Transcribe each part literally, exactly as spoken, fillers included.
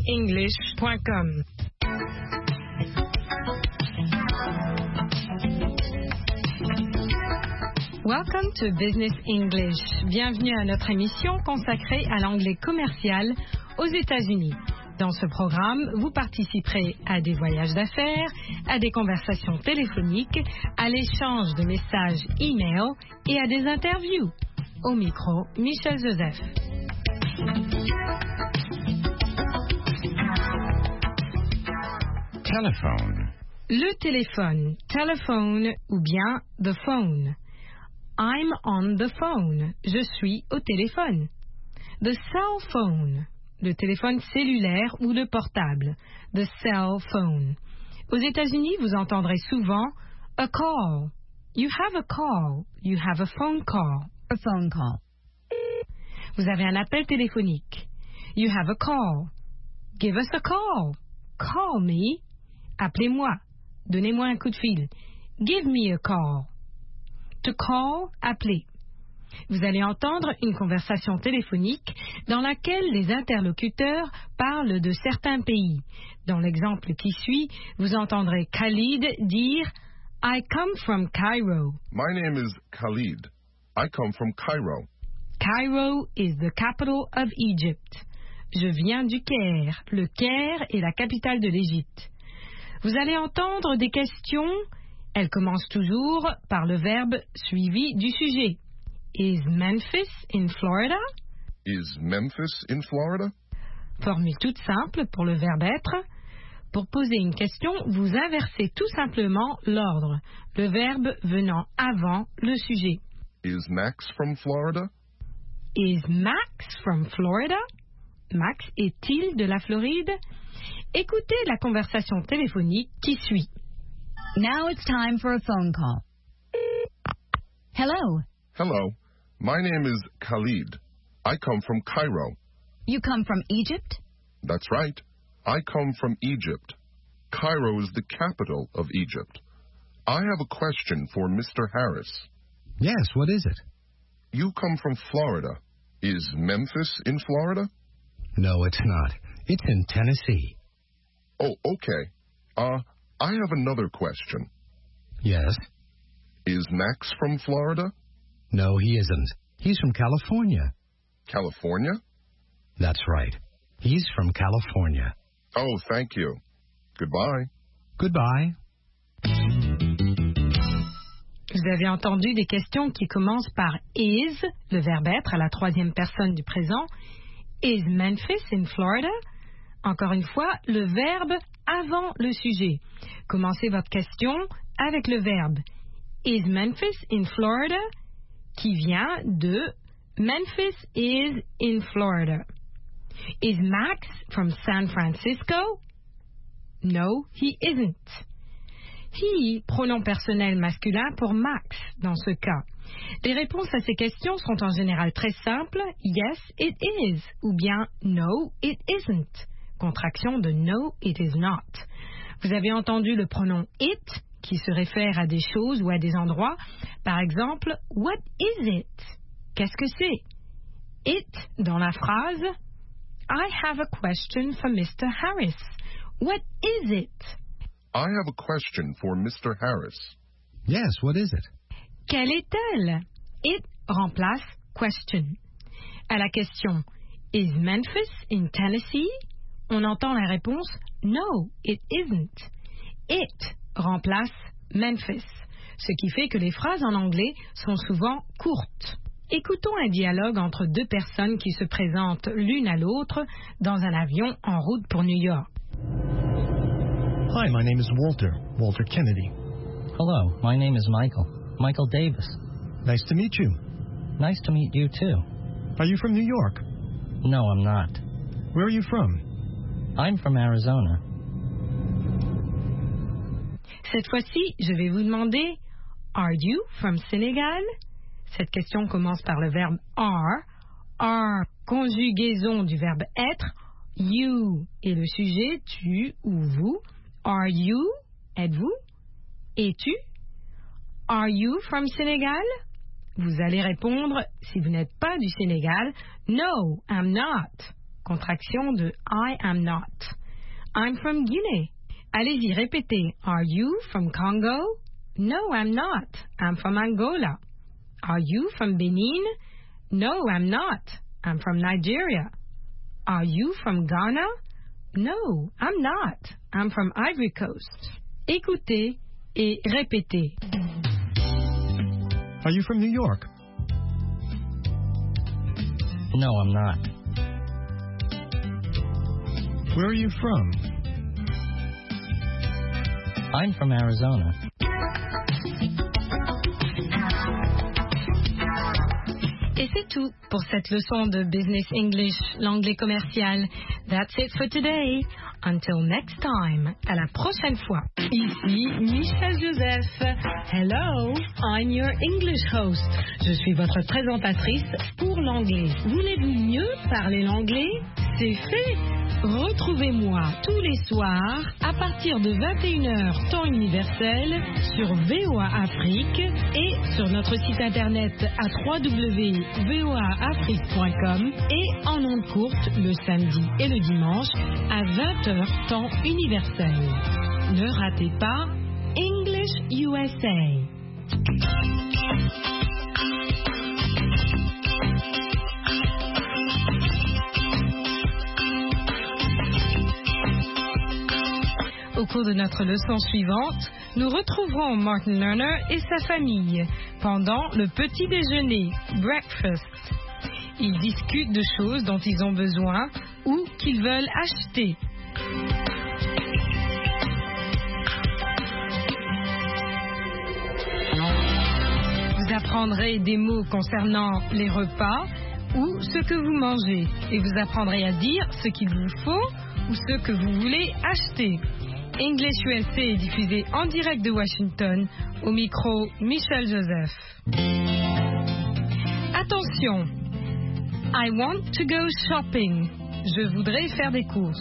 english point com. Welcome to Business English. Bienvenue à notre émission consacrée à l'anglais commercial aux États-Unis. Dans ce programme, vous participerez à des voyages d'affaires, à des conversations téléphoniques, à l'échange de messages e-mail et à des interviews. Au micro, Michel Joseph. Telephone. Le téléphone, telephone ou bien the phone. I'm on the phone. Je suis au téléphone. The cell phone. Le téléphone cellulaire ou le portable. The cell phone. Aux États-Unis, vous entendrez souvent a call. You have a call. You have a phone call. A phone call. Vous avez un appel téléphonique. You have a call. Give us a call. Call me. Appelez-moi. Donnez-moi un coup de fil. Give me a call. To call, appeler. Vous allez entendre une conversation téléphonique dans laquelle les interlocuteurs parlent de certains pays. Dans l'exemple qui suit, vous entendrez Khalid dire « I come from Cairo ». My name is Khalid. I come from Cairo. Cairo is the capital of Egypt. Je viens du Caire. Le Caire est la capitale de l'Égypte. Vous allez entendre des questions. Elles commencent toujours par le verbe suivi du sujet. Is Memphis in Florida? Is Memphis in Florida? Formule toute simple pour le verbe être. Pour poser une question, vous inversez tout simplement l'ordre, le verbe venant avant le sujet. Is Max from Florida? Is Max from Florida? Max est-il de la Floride? Écoutez la conversation téléphonique qui suit. Now it's time for a phone call. Hello. Hello. My name is Khalid. I come from Cairo. You come from Egypt? That's right. I come from Egypt. Cairo is the capital of Egypt. I have a question for Mister Harris. Yes, what is it? You come from Florida. Is Memphis in Florida? No, it's not. It's in Tennessee. Oh, okay. Uh, I have another question. Yes? Is Max from Florida? No, he isn't. He's from California. California? That's right. He's from California. Oh, thank you. Goodbye. Goodbye. Vous avez entendu des questions qui commencent par is, le verbe être à la troisième personne du présent. Is Memphis in Florida? Encore une fois, le verbe avant le sujet. Commencez votre question avec le verbe Is Memphis in Florida? Qui vient de Memphis is in Florida. Is Max from San Francisco? No, he isn't. He, pronom personnel masculin pour Max dans ce cas. Les réponses à ces questions sont en général très simples. Yes, it is. Ou bien no, it isn't. Contraction de no, it is not. Vous avez entendu le pronom it qui se réfère à des choses ou à des endroits. Par exemple, what is it? Qu'est-ce que c'est? It dans la phrase I have a question for Mister Harris. What is it? I have a question for Mister Harris. Yes, what is it? Quelle est-elle? It remplace question. À la question Is Memphis in Tennessee? On entend la réponse No, it isn't. It remplace Memphis, ce qui fait que les phrases en anglais sont souvent courtes. Écoutons un dialogue entre deux personnes qui se présentent l'une à l'autre dans un avion en route pour New York. Hi, my name is Walter, Walter Kennedy. Hello, my name is Michael, Michael Davis. Nice to meet you. Nice to meet you too. Are you from New York? No, I'm not. Where are you from? I'm from Arizona. Cette fois-ci, je vais vous demander Are you from Senegal? Cette question commence par le verbe are. Are, conjugaison du verbe être. You est le sujet, tu ou vous. Are you, êtes-vous? Es-tu? Are you from Senegal? Vous allez répondre, si vous n'êtes pas du Sénégal, No, I'm not. contraction de I am not. I'm from Guinea. Allez-y, répétez. Are you from Congo? No, I'm not. I'm from Angola. Are you from Benin? No, I'm not. I'm from Nigeria. Are you from Ghana? No, I'm not. I'm from Ivory Coast. Écoutez et répétez. Are you from New York? No, I'm not. Where are you from? I'm from Arizona. Et c'est tout pour cette leçon de Business English, l'anglais commercial. That's it for today. Until next time. À la prochaine fois. Ici Michel Joseph. Hello, I'm your English host. Je suis votre présentatrice pour l'anglais. Voulez-vous mieux parler l'anglais? C'est fait. Retrouvez-moi tous les soirs à partir de vingt et une heures temps universel sur V O A Afrique et sur notre site internet à w w w point v o a afrique point com et en ondes courtes le samedi et le dimanche à vingt heures temps universel. Ne ratez pas English U S A. Au cours de notre leçon suivante, nous retrouverons Martin Lerner et sa famille pendant le petit déjeuner, breakfast. Ils discutent de choses dont ils ont besoin ou qu'ils veulent acheter. Vous apprendrez des mots concernant les repas ou ce que vous mangez et vous apprendrez à dire ce qu'il vous faut ou ce que vous voulez acheter. English U S A est diffusé en direct de Washington, au micro Michel Joseph. Attention, I want to go shopping. Je voudrais faire des courses.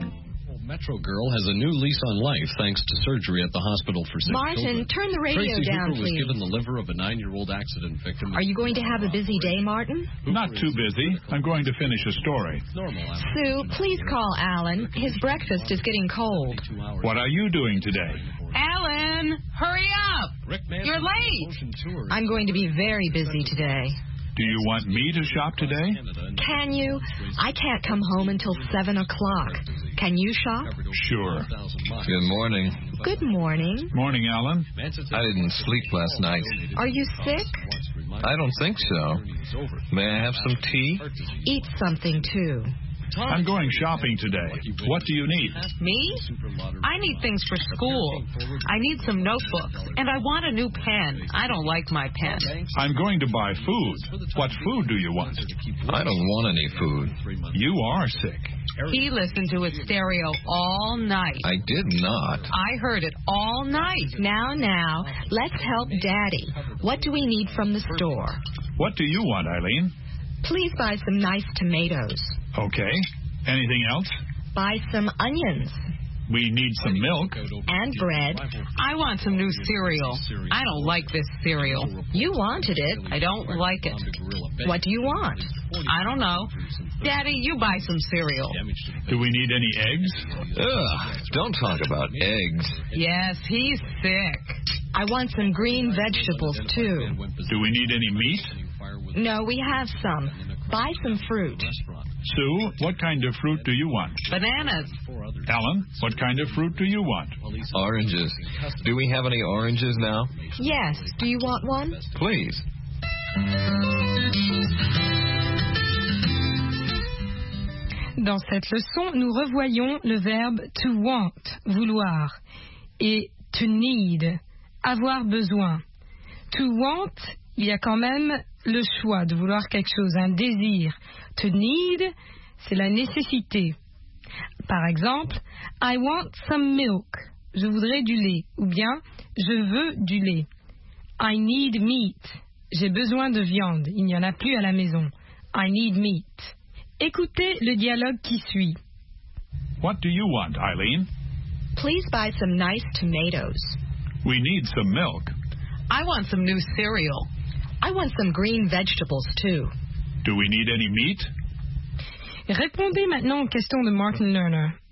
Metro Girl has a new lease on life thanks to surgery at the hospital for sick Martin, children. turn the radio Tracy down, Hooper was please. given the liver of a nine-year-old accident victim. Are you going to have a busy day, Martin? Not too busy. I'm going to finish a story. Sue, please call Alan. His breakfast is getting cold. What are you doing today? Alan, hurry up! You're late. I'm going to be very busy today. Do you want me to shop today? Can you? I can't come home until seven o'clock. Can you shop? Sure. Good morning. Good morning. Morning, Alan. I didn't sleep last night. Are you sick? I don't think so. May I have some tea? Eat something, too. I'm going shopping today. What do you need? Me? I need things for school. I need some notebooks. And I want a new pen. I don't like my pen. I'm going to buy food. What food do you want? I don't want any food. You are sick. He listened to his stereo all night. I did not. I heard it all night. Now, now, let's help Daddy. What do we need from the store? What do you want, Eileen? Please buy some nice tomatoes. Okay. Anything else? Buy some onions. We need some milk. And bread. I want some new cereal. I don't like this cereal. You wanted it. I don't like it. What do you want? I don't know. Daddy, you buy some cereal. Do we need any eggs? Ugh, don't talk about eggs. Yes, he's sick. I want some green vegetables, too. Do we need any meat? No, we have some. Buy some fruit. Sue, what kind of fruit do you want? Bananas. Alan, what kind of fruit do you want? Oranges. Do we have any oranges now? Yes. Do you want one? Please. Dans cette leçon, nous revoyons le verbe to want, vouloir, et to need, avoir besoin. To want, il y a quand même le choix de vouloir quelque chose, un désir. To need, c'est la nécessité. Par exemple, I want some milk. Je voudrais du lait. Ou bien, je veux du lait. I need meat. J'ai besoin de viande. Il n'y en a plus à la maison. I need meat. Écoutez le dialogue qui suit. What do you want, Eileen? Please buy some nice tomatoes. We need some milk. I want some new cereal. I want some green vegetables, too. Do we need any meat? Répondez maintenant aux questions de Martin Lerner.